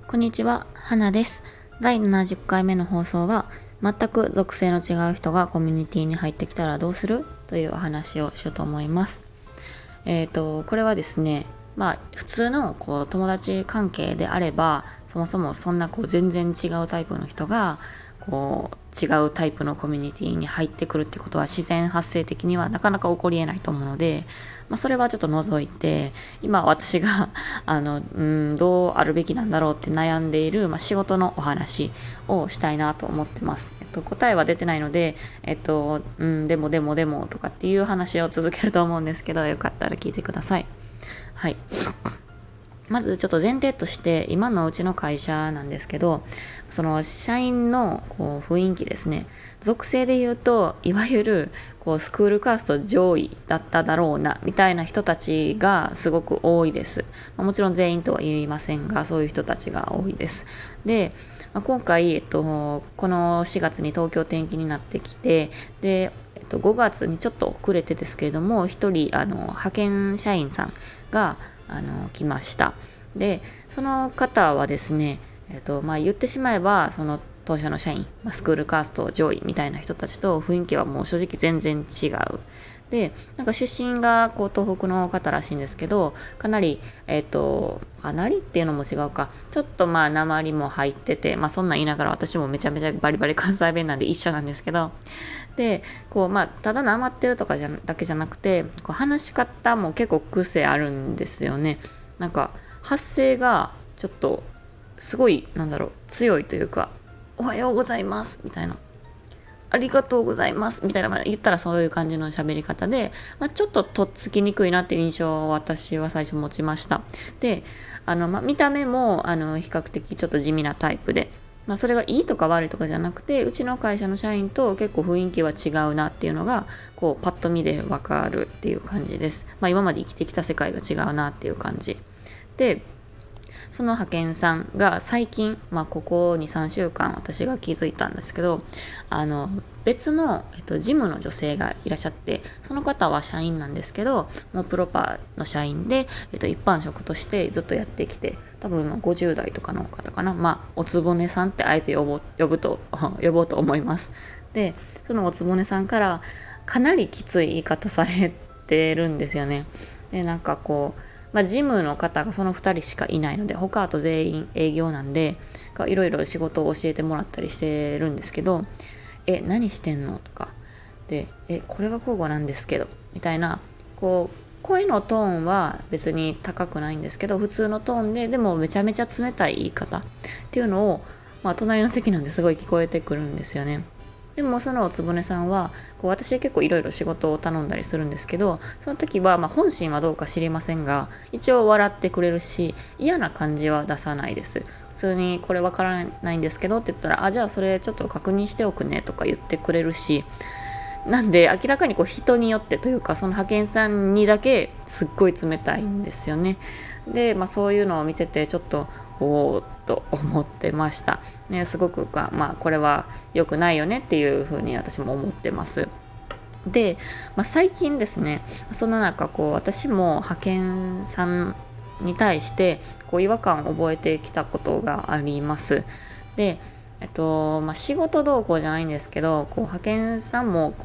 こんにちは、花です。第70回目の放送は、全く属性の違う人がコミュニティに入ってきたらどうするというお話をしようと思います。これはですね、普通の友達関係であれば、そもそもそんな全然違うタイプの人が違うタイプのコミュニティに入ってくるってことは自然発生的にはなかなか起こり得ないと思うので、それはちょっと除いて、今私がどうあるべきなんだろうって悩んでいる、仕事のお話をしたいなと思ってます。答えは出てないので、でもとかっていう話を続けると思うんですけど、よかったら聞いてください。はい。まずちょっと前提として今のうちの会社なんですけど、その社員の雰囲気ですね、属性で言うといわゆるスクールカースト上位だっただろうなみたいな人たちがすごく多いです。もちろん全員とは言いませんが、そういう人たちが多いです。で、今回、この4月に東京転勤になってきて、で、5月にちょっと遅れてですけれども、一人派遣社員さんが来ました。で、その方はですね、言ってしまえばその当社の社員、スクールカースト上位みたいな人たちと雰囲気はもう正直全然違う。で、出身が東北の方らしいんですけど、かなりかなりっていうのも違うか、ちょっと訛りも入ってて、そんなん言いながら私もめちゃめちゃバリバリ関西弁なんで一緒なんですけど、でただ訛ってるとかだけじゃなくて、話し方も結構癖あるんですよね。発声がちょっとすごい強いというか、おはようございますみたいな、ありがとうございますみたいな、言ったらそういう感じの喋り方で、ちょっととっつきにくいなっていう印象を私は最初持ちました。で、見た目も比較的ちょっと地味なタイプで、それがいいとか悪いとかじゃなくて、うちの会社の社員と結構雰囲気は違うなっていうのがパッと見でわかるっていう感じです。今まで生きてきた世界が違うなっていう感じで、その派遣さんが最近、ここ2、3週間私が気づいたんですけど、別の、事務の女性がいらっしゃって、その方は社員なんですけど、もうプロパーの社員で、一般職としてずっとやってきて、多分今50代とかの方かな。おつぼねさんってあえて呼ぼうと思います。で、そのおつぼねさんからかなりきつい言い方されてるんですよね。で、事務の方がその2人しかいないので、他あと全員営業なんで、いろいろ仕事を教えてもらったりしてるんですけど、何してんのとかで、これは交互なんですけどみたいな、声のトーンは別に高くないんですけど、普通のトーンで、でもめちゃめちゃ冷たい言い方っていうのを、隣の席なんですごい聞こえてくるんですよね。でもそのおつぼねさんは私結構いろいろ仕事を頼んだりするんですけど、その時は本心はどうか知りませんが、一応笑ってくれるし、嫌な感じは出さないです。普通にこれわからないんですけどって言ったら、じゃあそれちょっと確認しておくねとか言ってくれるし、なんで明らかに人によってというか、その派遣さんにだけすっごい冷たいんですよね。で、そういうのを見ててちょっとおおと思ってました、ね。すごくこれは良くないよねっていうふうに私も思ってます。で、最近ですね、その中私も派遣さんに対して違和感を覚えてきたことがあります。で、仕事動向じゃないんですけど、派遣さんも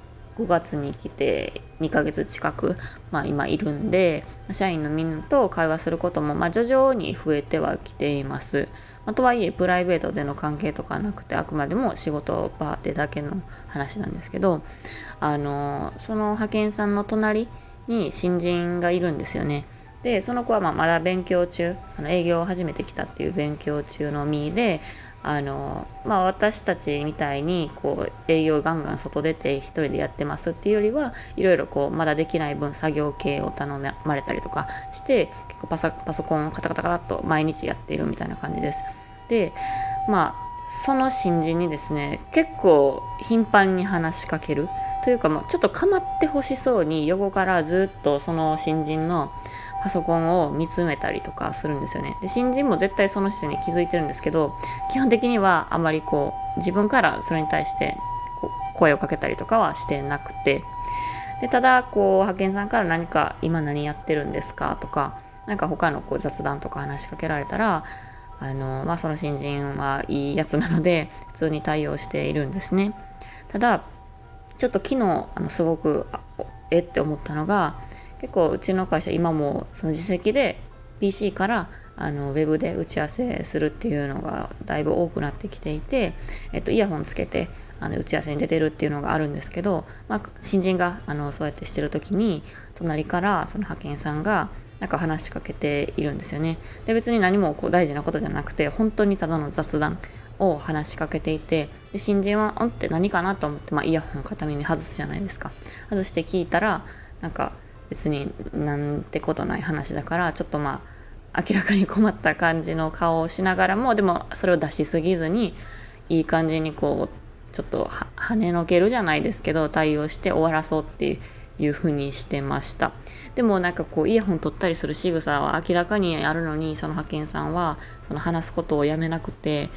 5月に来て2ヶ月近く、今いるんで、社員のみんなと会話することも徐々に増えてはきています。とはいえプライベートでの関係とかなくて、あくまでも仕事場でだけの話なんですけど、その派遣さんの隣に新人がいるんですよね。で、その子はまだ勉強中、営業を初めて来たっていう勉強中の身で、私たちみたいに営業ガンガン外出て一人でやってますっていうよりは、いろいろまだできない分作業系を頼まれたりとかして、結構パソコンカタカタカタっと毎日やっているみたいな感じです。で、その新人にですね、結構頻繁に話しかけるというか、ちょっと構ってほしそうに横からずっとその新人のパソコンを見つめたりとかするんですよね。で、新人も絶対その視点に気づいてるんですけど、基本的にはあまり自分からそれに対して声をかけたりとかはしてなくて、で、ただ派遣さんから何か今何やってるんですかとか、他の雑談とか話しかけられたら、 その新人はいいやつなので普通に対応しているんですね。ただちょっと昨日すごくって思ったのが、結構うちの会社今もその自責で PC からウェブで打ち合わせするっていうのがだいぶ多くなってきていて、イヤホンつけて打ち合わせに出てるっていうのがあるんですけど、新人がそうやってしてる時に隣からその派遣さんがなんか話しかけているんですよね。で別に何も大事なことじゃなくて本当にただの雑談を話しかけていて、で新人はって何かなと思って、イヤホン片耳外すじゃないですか。外して聞いたらなんか別になんてことない話だから、ちょっと明らかに困った感じの顔をしながらも、でもそれを出しすぎずにいい感じにちょっと跳ねのけるじゃないですけど対応して終わらそうっていう風にしてました。でもイヤホン取ったりする仕草は明らかにあるのに、その派遣さんはその話すことをやめなくて、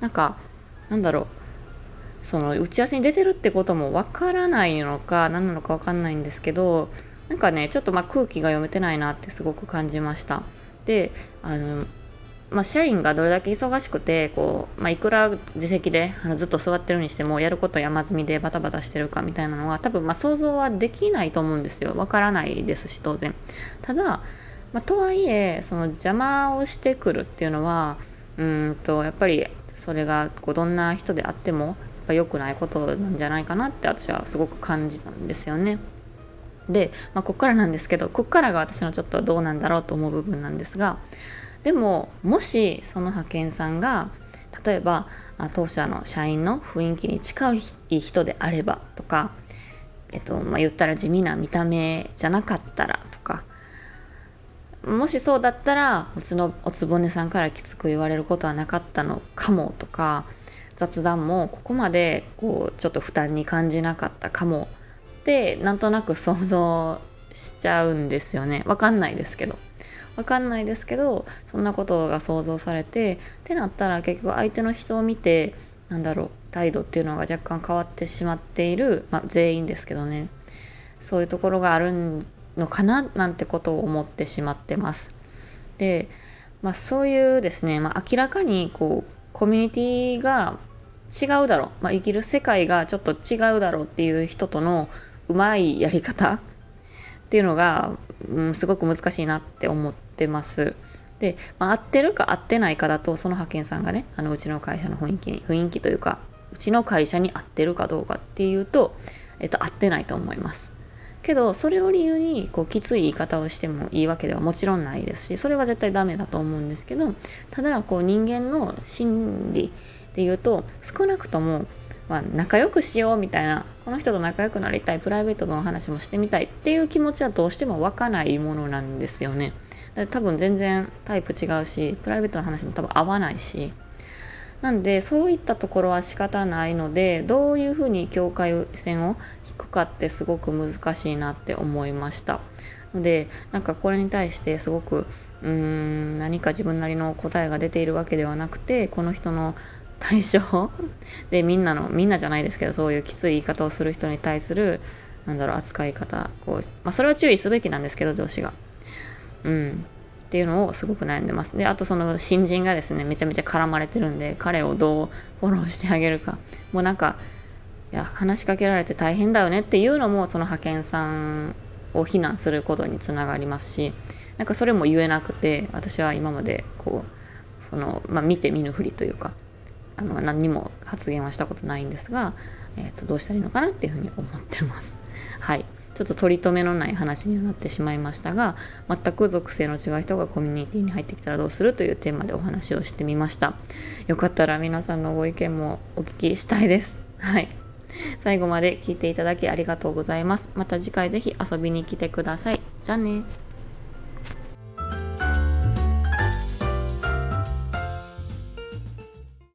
その打ち合わせに出てるってこともわからないのか何なのかわかんないんですけど、ちょっと空気が読めてないなってすごく感じました。で社員がどれだけ忙しくていくら自責でずっと座ってるにしてもやること山積みでバタバタしてるかみたいなのは多分想像はできないと思うんですよ。わからないですし当然。ただ、とはいえその邪魔をしてくるっていうのはやっぱりそれがどんな人であってもやっぱ良くないことなんじゃないかなって私はすごく感じたんですよね。で、ここからなんですけど、ここからが私のちょっとどうなんだろうと思う部分なんですが、でももしその派遣さんが例えば当社の社員の雰囲気に近い人であればとか、言ったら地味な見た目じゃなかったらとか、もしそうだったらおつぼねさんからきつく言われることはなかったのかもとか、雑談もここまでちょっと負担に感じなかったかもってなんとなく想像しちゃうんですよね。わかんないですけどそんなことが想像されてってなったら、結局相手の人を見て態度っていうのが若干変わってしまっている、全員ですけどね、そういうところがあるのかななんてことを思ってしまってます。で、そういうですね、明らかにコミュニティが違うだろう、生きる世界がちょっと違うだろうっていう人とのうまいやり方っていうのが、すごく難しいなって思ってます。で、合ってるか合ってないかだと、その派遣さんがねうちの会社の雰囲気というかうちの会社に合ってるかどうかっていうと、合ってないと思います。けどそれを理由にきつい言い方をしてもいいわけではもちろんないですし、それは絶対ダメだと思うんですけど、ただ人間の心理でいうと少なくとも仲良くしようみたいな、この人と仲良くなりたい、プライベートの話もしてみたいっていう気持ちはどうしても湧かないものなんですよね。だから多分全然タイプ違うし、プライベートの話も多分合わないし、なんでそういったところは仕方ないので、どういうふうに境界線を引くかってすごく難しいなって思いました。のでこれに対してすごく何か自分なりの答えが出ているわけではなくて、この人の対象でみんなじゃないですけど、そういうきつい言い方をする人に対する扱い方、それは注意すべきなんですけど、上司がっていうのをすごく悩んでます。で、あとその新人がですねめちゃめちゃ絡まれてるんで、彼をどうフォローしてあげるか、もう話しかけられて大変だよねっていうのもその派遣さんを非難することにつながりますし、それも言えなくて、私は今まで見て見ぬふりというか何にも発言はしたことないんですが、どうしたらいいのかなっていうふうに思ってます。はい、ちょっと取り留めのない話にはなってしまいましたが、全く属性の違う人がコミュニティに入ってきたらどうするというテーマでお話をしてみました。よかったら皆さんのご意見もお聞きしたいです。はい、最後まで聞いていただきありがとうございます。また次回ぜひ遊びに来てください。じゃあね。